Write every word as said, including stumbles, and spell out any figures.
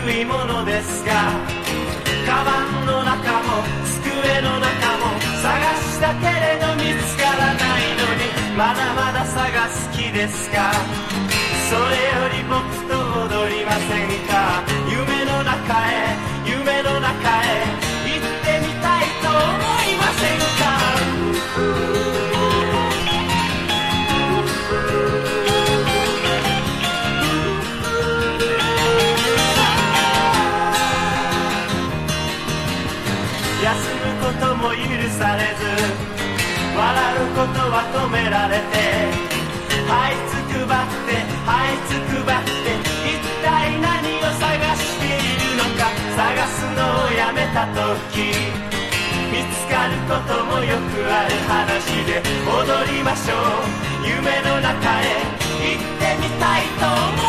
いものですが、カバンの中も机の中も探したけれど見つからないのに、まだまだ探す気ですか。それより僕と踊りませんか。夢の中へ夢の中へ行ってみたいと思いませんか。休むことも許されず、笑うことは止められて、はいつくばってはいつくばって、一体何を探しているのか。探すのをやめた時、見つかることもよくある話で、踊りましょう夢の中へ行ってみたいと思う。